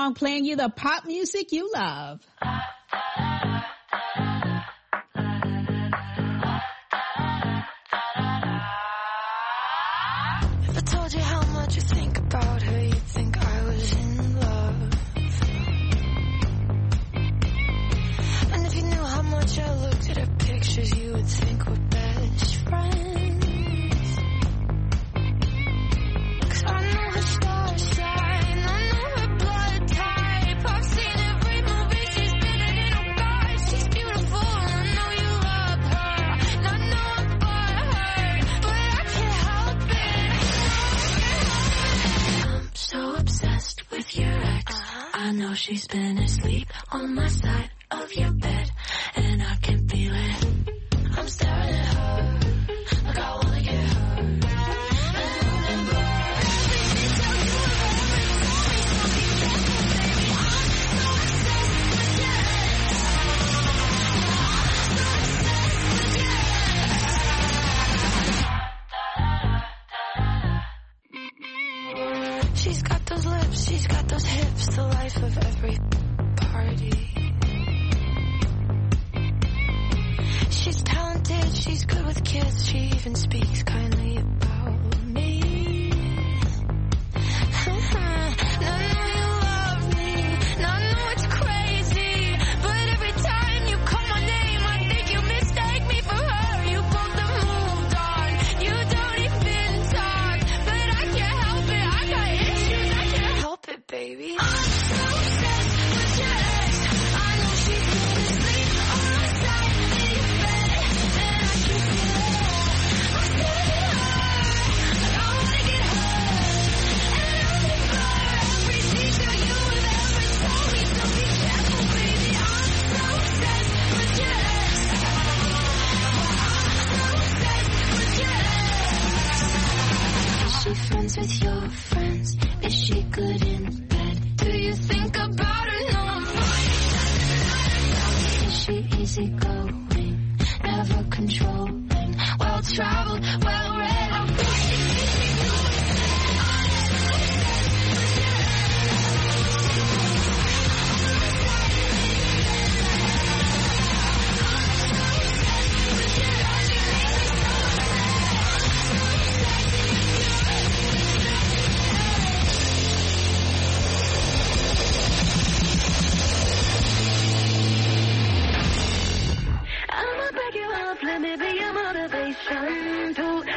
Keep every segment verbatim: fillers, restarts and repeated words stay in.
Song, playing you the pop music you love. If I told you how much you think about her, you'd think I was in love. And if you knew how much I looked at her pictures, you would think we're best friends. Cause I know her star sign, I know her blood type. I've seen every movie she's been in in her life. She's beautiful, I know you love her. And I know I'm butthurt, but I can't help it. I'm so obsessed with your ex. Uh-huh. I know she's been asleep on my side of your bed, and I can feel it. I'm staring at her like I wanna get her. And remember, please tell you she's got those lips, she's got those hips, the life of every party. She's talented, she's good with kids, she even speaks kindly about me. And I know you love me, and I know it's crazy, but every time you call my name, I think you mistake me for her. You both have moved on, you don't even talk, but I can't help it, I got issues, I can't help it, baby. I'm so obsessed with your ex, I know she's been asleep on my side in your bed, and I can feel it. I'm staring at her like I wanna get her. And I remember every detail you have ever told me, so be careful, baby. I'm so obsessed with your ex. I'm so obsessed with your ex. Is she friends with your friends? Is she good in bed? Do you think about her? No, I'm fine. Is she easygoing, never controlling, well-traveled, well-read? I'm I'ma break you off, let me be your motivation to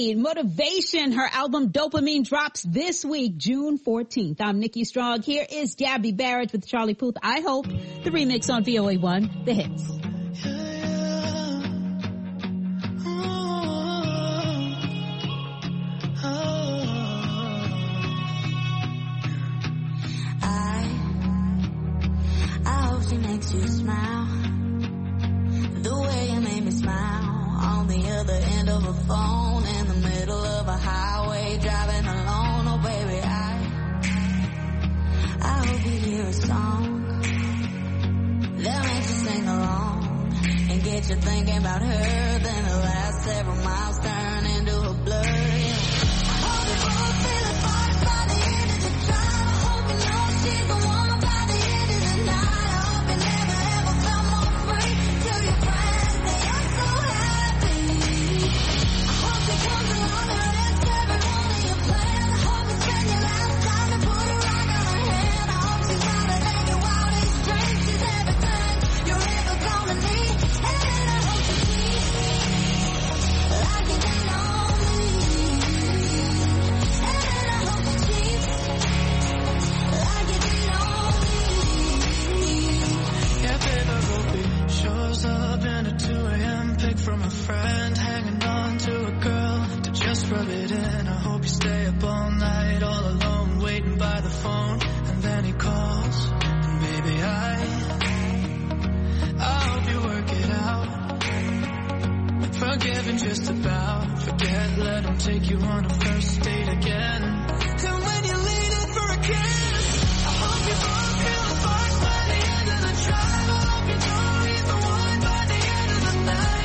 need motivation. Her album Dopamine drops this week, June fourteenth. I'm Nikki Strong. Here is Gabby Barrett with Charlie Puth. I Hope, the remix on V O A one, The Hits. She makes you smile the way you made me smile on the other end of a phone in the middle of a highway driving alone. Oh baby, I I hope you hear a song that makes you sing along and get you thinking about her. Then the last several miles turn into a blur. Yeah. I hope you both feel the sparks by the end of the drive. I hope you know she's the one by the end of the night. From a friend hanging on to a girl to just rub it in. I hope you stay up all night all alone waiting by the phone, and then he calls and baby I I hope you work it out. Forgiven just about, forget, let him take you on a first date again. And when you lean in for a kiss, I hope you both feel the sparks by the end of the drive. I hope you know he's the one by the end of the night.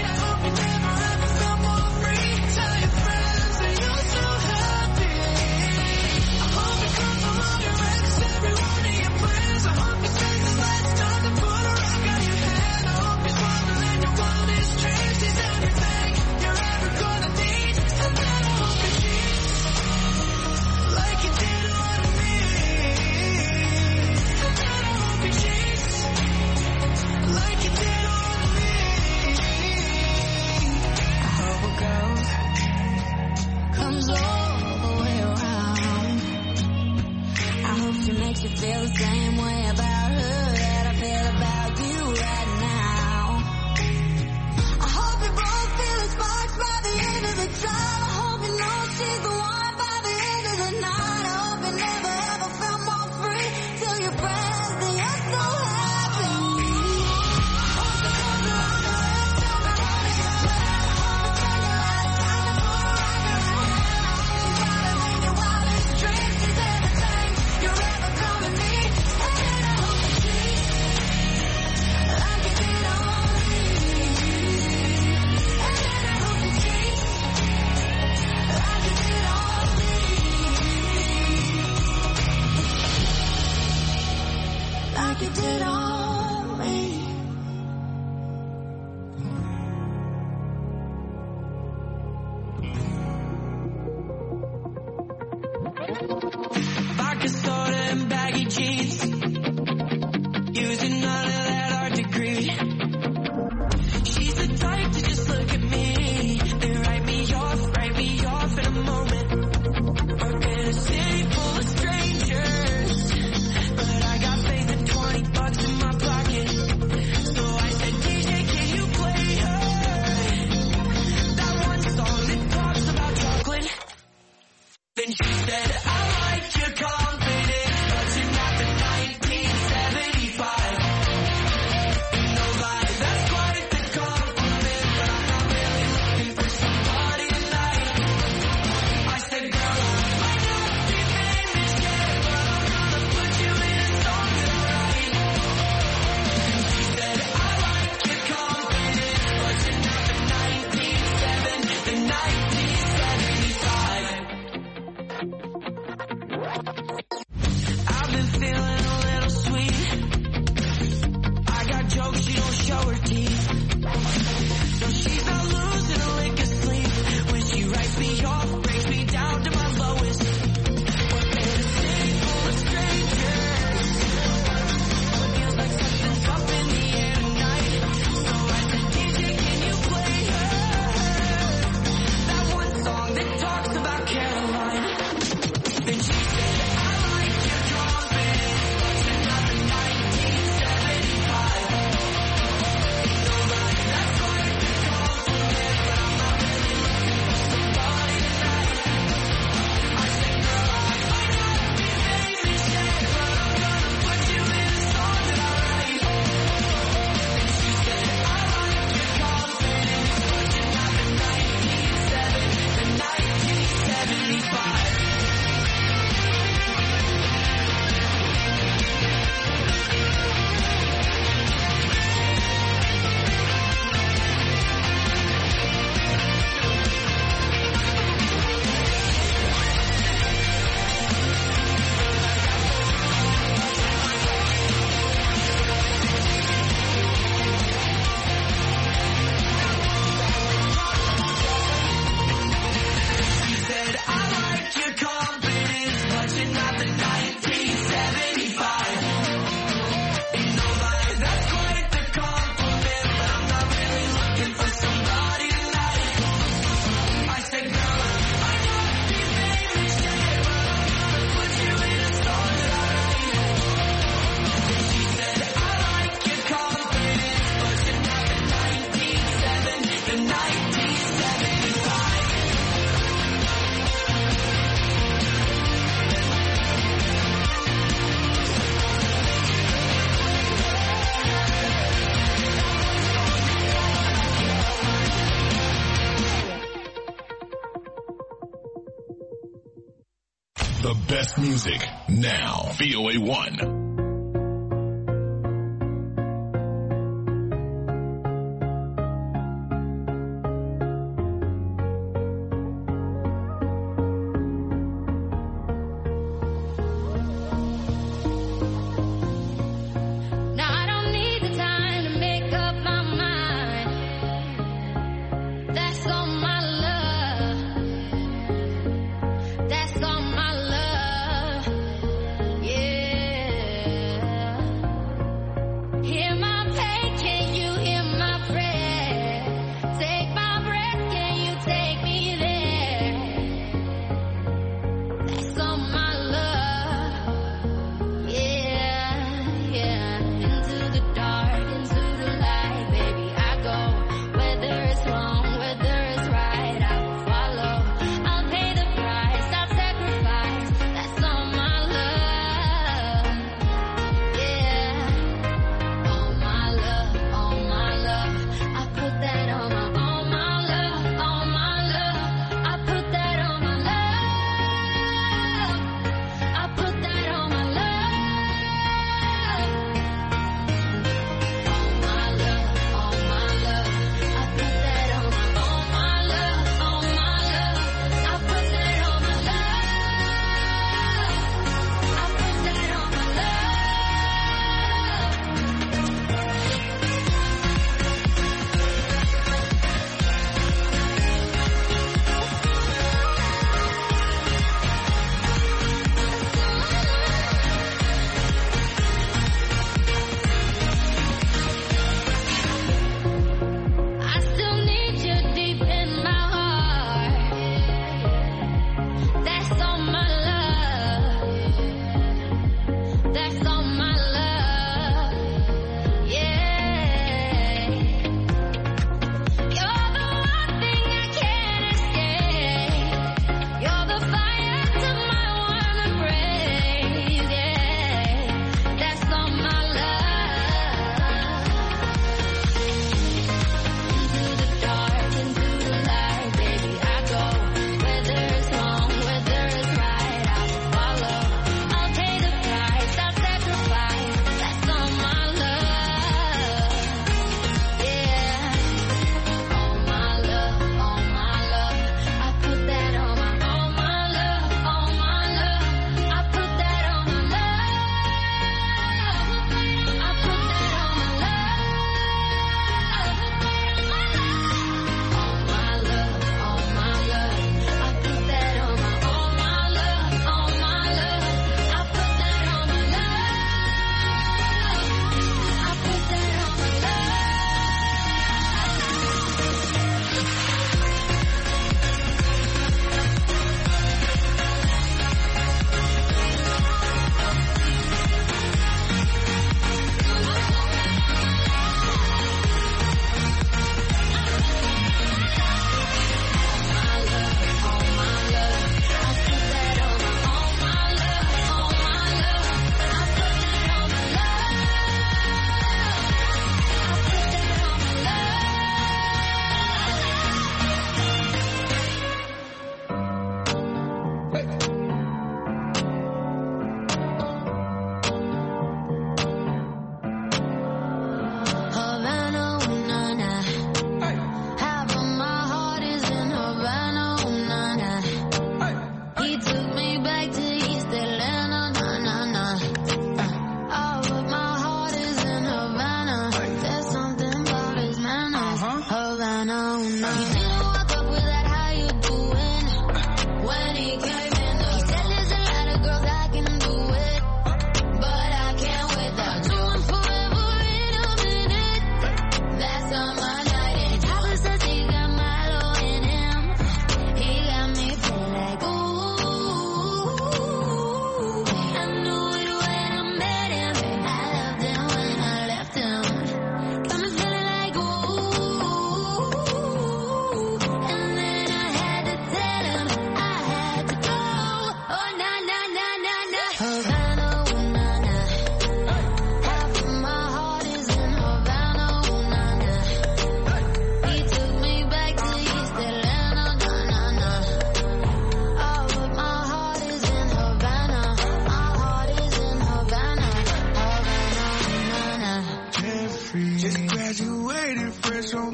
Makes you feel the same way about her that I feel about you right now. I hope you both feel the sparks by the end of the drive. I hope you know she's the one by the end of the night. I hope you never ever felt more free till your friends and you're so happy. I hope it comes around the rest till my money is spent. I hope it's your last time to put a rock in her hand. I hope she's gotta make your wildest dreams. She's everything you're ever coming me, and I hope that she like you did on me, and I hope that she like you did on me, like you did on me. Vodka soda and baggy jeans, using none of that art degree. She's the type to just look at me, then write me off, write me off in a moment. We're in a city full of strangers, but I got faith in twenty bucks in my pocket. So I said, D J, can you play her that one song that talks about chocolate? Then she said, I like your confidence, but you're not the nineteen seventy-five. No lie, that's quite the compliment, but I'm not really looking for somebody tonight. I said, girl, I might not be famous yet, but I'm gonna put you in a song that I write. And she said, I like your confidence, but you're not the nineteen seventy, the nineteen seventy-five. The best music now. V O A one. Whether it's wrong, whether it's right.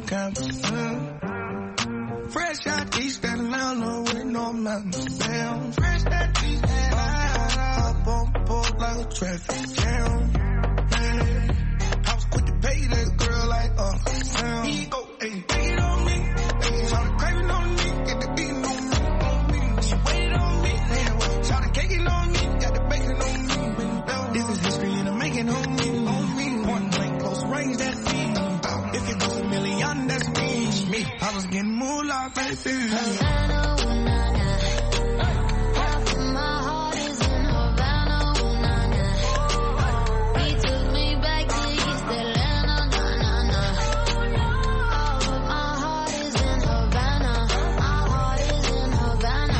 camp. Mm. Fresh out East Atlanta with no mountains down. Fresh out East Atlanta, up on pole like a traffic jam. Man, I was quick to pay that girl like Uncle Sam. He go, hey, take it on me. Hey, try to crave it on me, get the beating on me, on me. She waited on me, man, try to cake it on me, got the bacon on me. This is history and I'm making on me, on me. Point blank, close range, that's me. If it goes a million, that's me. me. I was getting moolah, baby. Havana, ooh, nah, nah. Half of my heart is in Havana, ooh, nah, nah. He took me back to East Atlanta, nah, nah, nah. All of my heart is in Havana. My heart is in Havana.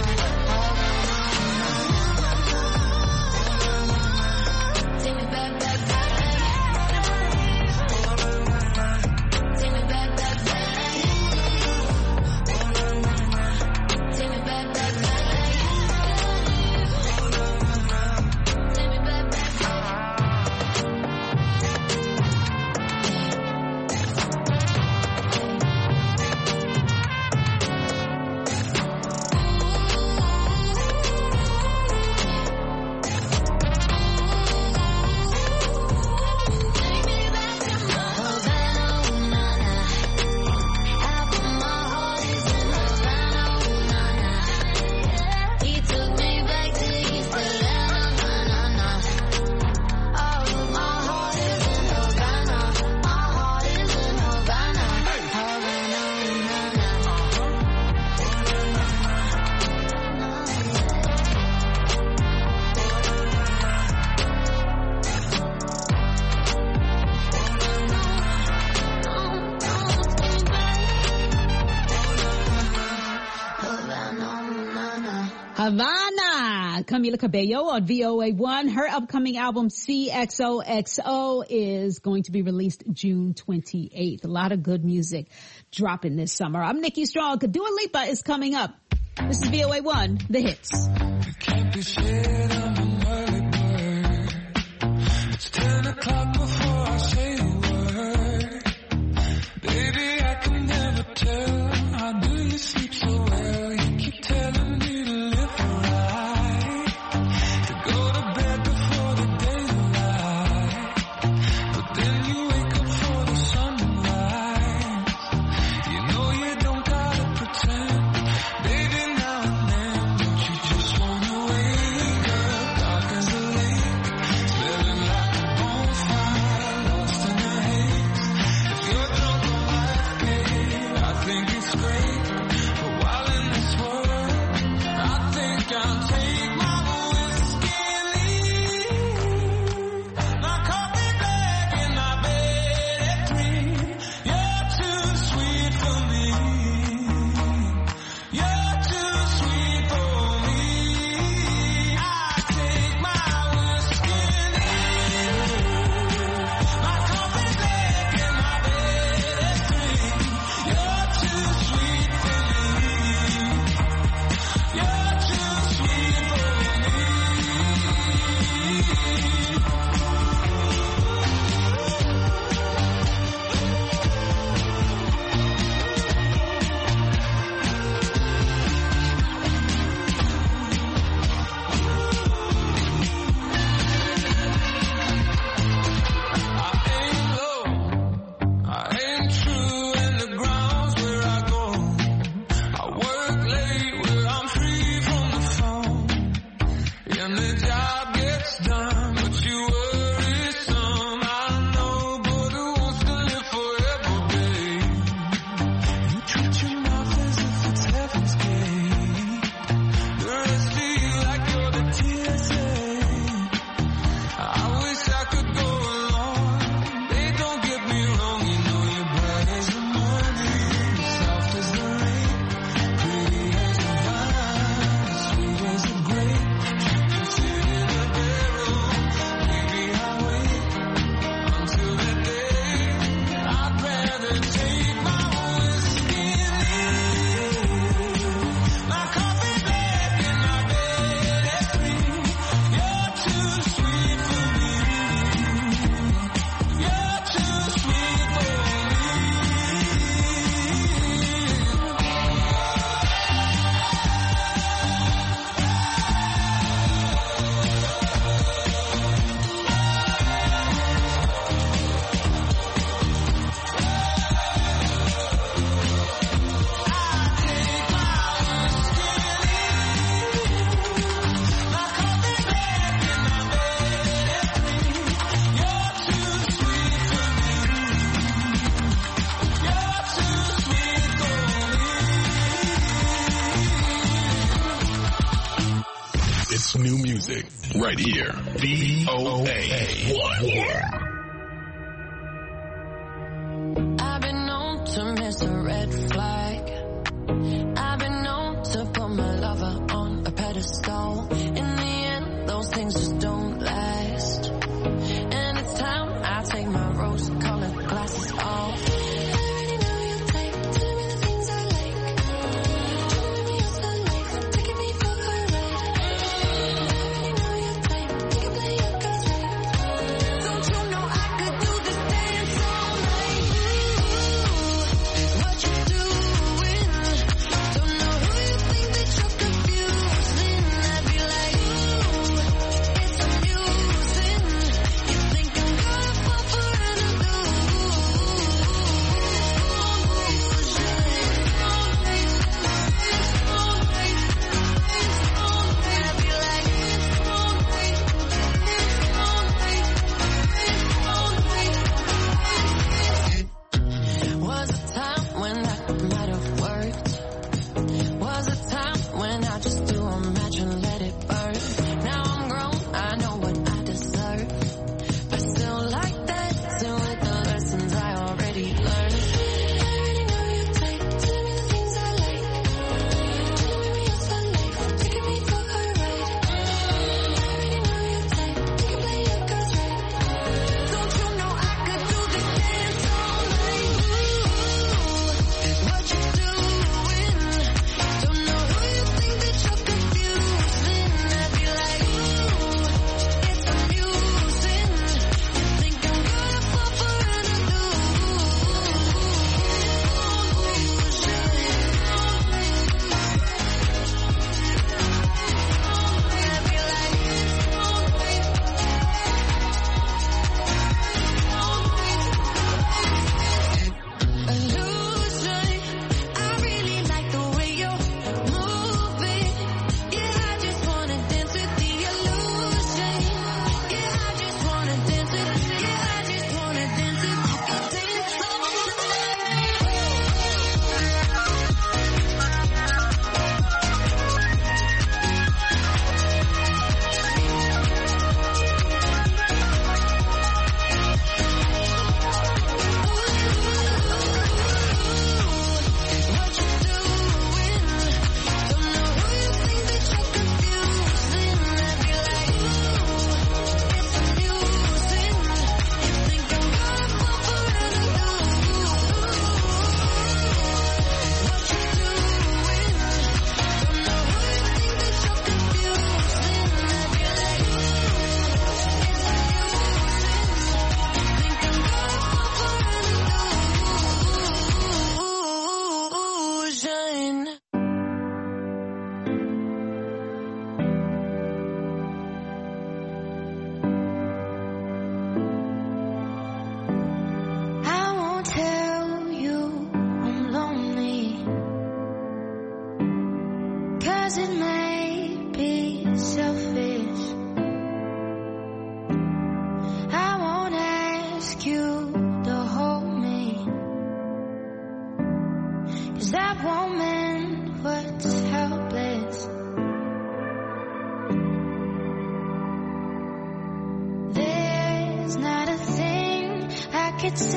Havana. Take me back, back, back. Take me back, back, back. Take me back, back, back. Take me back, back, back. Havana, ooh, nah, nah. Half of my heart is in Havana, ooh, nah, nah. He took me back to East Atlanta, nah, nah, nah. All of my heart is in Havana. My heart is in Havana. Havana, ooh, nah, nah. Havana, Camila Cabello on V O A one. Her upcoming album C X O X O is going to be released June twenty-eighth. A lot of good music dropping this summer. I'm Nikki Strong. Dua Lipa is coming up. This is V O A one, The Hits. Can't be shit, I'm an early bird. It's ten o'clock before I say a word. Baby, I can never tell. How do you sleep so well? You keep telling me to live right, to go to bed before the daylight. But then you wake up for the sunrise. You know you don't gotta pretend. Baby, now and then, don't you just wanna wake up dark as a lake, smelling like a bonfire, lost in best new music right here. V O A one. I've been known to miss a red flag. I've been known to put my lover on a pedestal. In the end, those things just don't last. And it's time I take my rose-colored glasses off.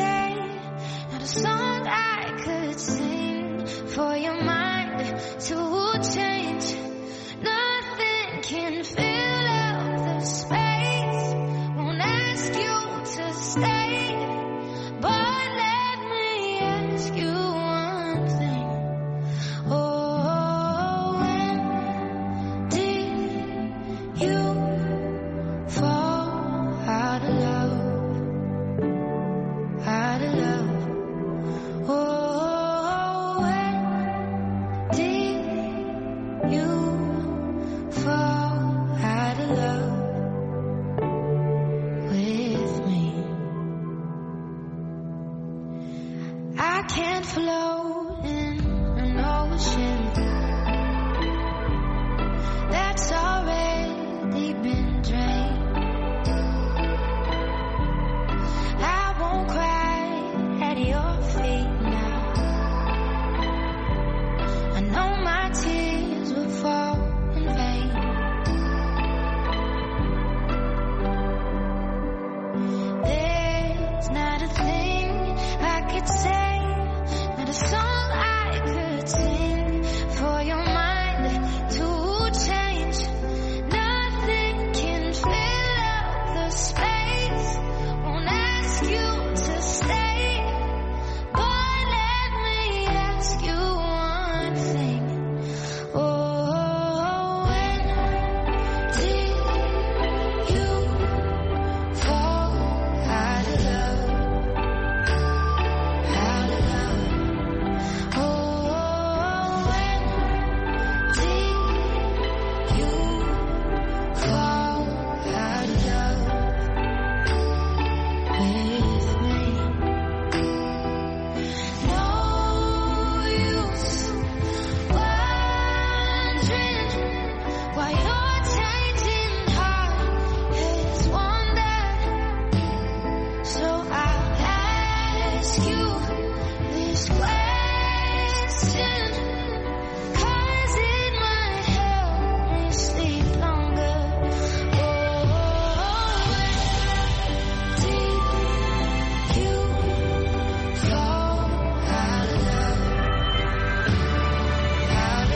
Not a song I could sing for your mind to